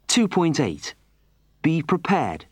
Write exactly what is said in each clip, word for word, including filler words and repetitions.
two point eight. Be prepared.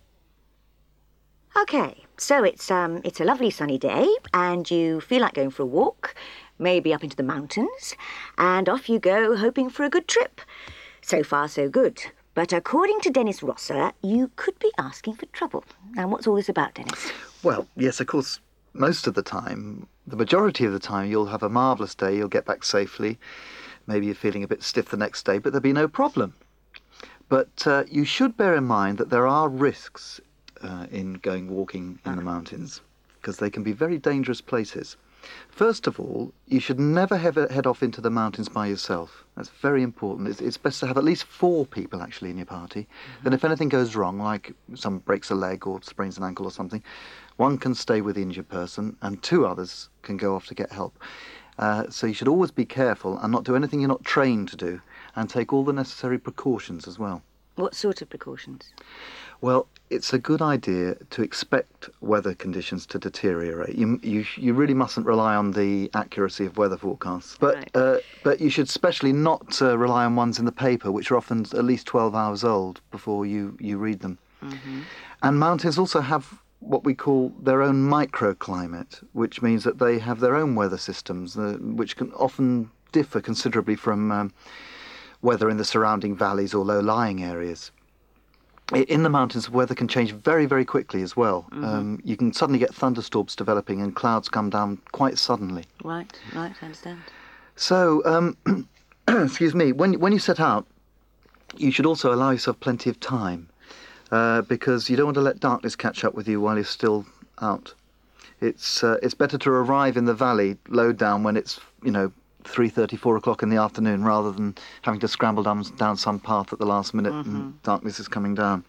OK, so it's, um, it's a lovely sunny day and you feel like going for a walk, maybe up into the mountains, and off you go hoping for a good trip. So far, so good. But according to Dennis Rosser, you could be asking for trouble. Now, what's all this about, Dennis? Well, yes, of course, most of the time, the majority of the time, you'll have a marvellous day, you'll get back safely. Maybe you're feeling a bit stiff the next day, but there'll be no problem. But uh, you should bear in mind that there are risks uh, in going walking in the mountains, because they can be very dangerous places. First of all, you should never ever head off into the mountains by yourself. That's very important. It's, it's best to have at least four people actually in your party. Mm-hmm. Then if anything goes wrong, like someone breaks a leg or sprains an ankle or something, one can stay with the injured person and two others can go off to get help. Uh, so you should always be careful and not do anything you're not trained to do, and take all the necessary precautions as well. What sort of precautions? Well, it's a good idea to expect weather conditions to deteriorate. You, you, you really mustn't rely on the accuracy of weather forecasts. But, right. uh, but you should especially not uh, rely on ones in the paper, which are often at least twelve hours old before you, you read them. Mm-hmm. And mountains also have what we call their own microclimate, which means that they have their own weather systems, uh, which can often differ considerably from um, weather in the surrounding valleys or low-lying areas. In the mountains, weather can change very, very quickly as well. Mm-hmm. Um, you can suddenly get thunderstorms developing and clouds come down quite suddenly. Right, right, I understand. So, um, excuse me, when, when you set out, you should also allow yourself plenty of time, uh, because you don't want to let darkness catch up with you while you're still out. It's, uh, it's better to arrive in the valley low down when it's, you know, three thirty, four o'clock in the afternoon, rather than having to scramble down, down some path at the last minute mm-hmm. and darkness is coming down.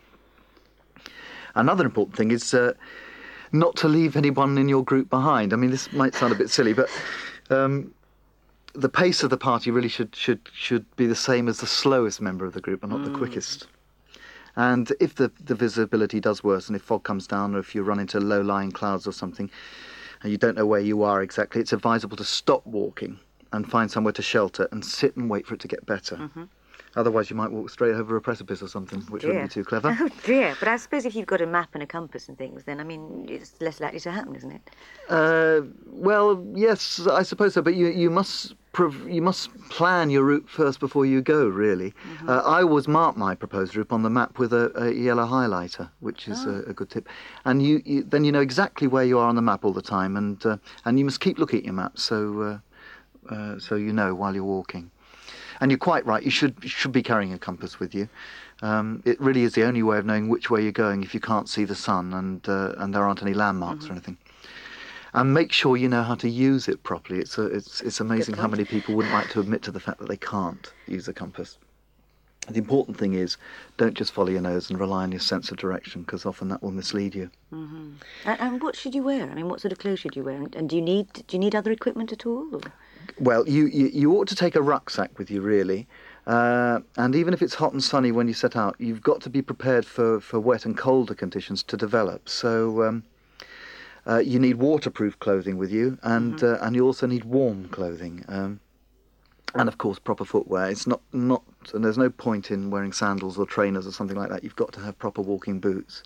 Another important thing is uh, not to leave anyone in your group behind. I mean, this might sound a bit silly, but um, the pace of the party really should, should, should be the same as the slowest member of the group and not mm. the quickest. And if the, the visibility does worsen, if fog comes down or if you run into low-lying clouds or something and you don't know where you are exactly, it's advisable to stop walking and find somewhere to shelter and sit and wait for it to get better. Mm-hmm. Otherwise you might walk straight over a precipice or something, which dear. wouldn't be too clever. Oh dear, but I suppose if you've got a map and a compass and things, then, I mean, it's less likely to happen, isn't it? Uh, well, yes, I suppose so, but you, you must prov- you must plan your route first before you go, really. Mm-hmm. Uh, I always mark my proposed route on the map with a, a yellow highlighter, which is oh. a, a good tip. And you, you then you know exactly where you are on the map all the time, and uh, and you must keep looking at your map, so... Uh, Uh, so you know while you're walking. And you're quite right, you should should be carrying a compass with you. Um, it really is the only way of knowing which way you're going if you can't see the sun and uh, and there aren't any landmarks mm-hmm. or anything. And make sure you know how to use it properly. It's a, it's it's amazing how many people wouldn't like to admit to the fact that they can't use a compass. The important thing is, don't just follow your nose and rely on your sense of direction, because often that will mislead you. Mm-hmm. And, and what should you wear? I mean, what sort of clothes should you wear? And, and do you need do you need other equipment at all? Or? Well, you, you, you ought to take a rucksack with you, really. Uh, and even if it's hot and sunny when you set out, you've got to be prepared for, for wet and colder conditions to develop. So um, uh, you need waterproof clothing with you, and mm-hmm. uh, and you also need warm clothing. Um, and, of course, proper footwear. It's not, not, and there's no point in wearing sandals or trainers or something like that. You've got to have proper walking boots.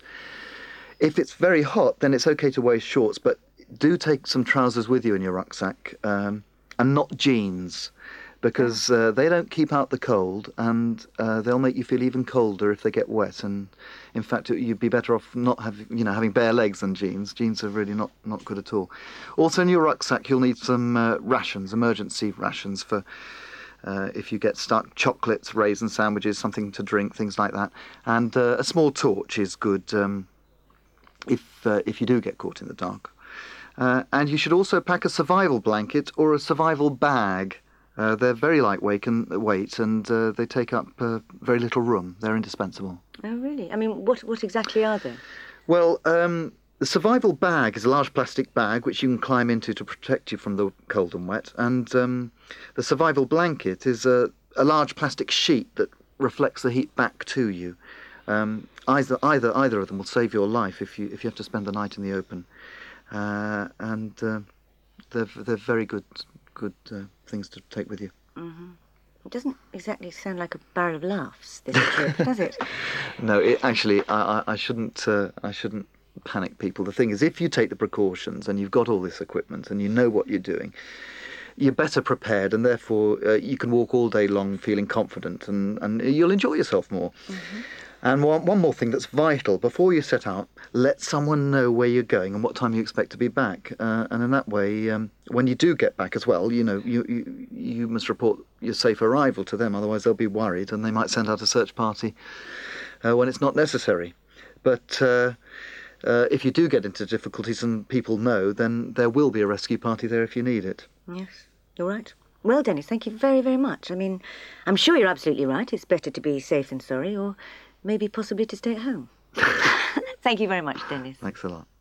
If it's very hot, then it's okay to wear shorts, but do take some trousers with you in your rucksack. Um, And not jeans, because uh, they don't keep out the cold, and uh, they'll make you feel even colder if they get wet. And in fact, you'd be better off not having, you know, having bare legs than jeans. Jeans are really not, not good at all. Also, in your rucksack, you'll need some uh, rations, emergency rations for uh, if you get stuck. Chocolates, raisin sandwiches, something to drink, things like that. And uh, a small torch is good um, if uh, if you do get caught in the dark. Uh, and you should also pack a survival blanket or a survival bag. Uh, they're very lightweight and, weight, and uh, they take up uh, very little room. They're indispensable. Oh, really? I mean, what what exactly are they? Well, um, the survival bag is a large plastic bag which you can climb into to protect you from the cold and wet. And um, the survival blanket is a, a large plastic sheet that reflects the heat back to you. Um, either either either of them will save your life if you if you have to spend the night in the open. Uh, and uh, they're they're very good good uh, things to take with you. Mm-hmm. It doesn't exactly sound like a barrel of laughs, this trip, does it? No, it, actually, I, I, I shouldn't. Uh, I shouldn't panic people. The thing is, if you take the precautions and you've got all this equipment and you know what you're doing, you're better prepared, and therefore uh, you can walk all day long feeling confident, and, and you'll enjoy yourself more. Mm-hmm. And one, one more thing that's vital, before you set out, let someone know where you're going and what time you expect to be back. Uh, and in that way, um, when you do get back as well, you know, you, you, you must report your safe arrival to them, otherwise they'll be worried and they might send out a search party uh, when it's not necessary. But uh, uh, if you do get into difficulties and people know, then there will be a rescue party there if you need it. Yes, you're right. Well, Dennis, thank you very, very much. I mean, I'm sure you're absolutely right. It's better to be safe than sorry, or maybe possibly to stay at home. Thank you very much, Dennis. Thanks a lot.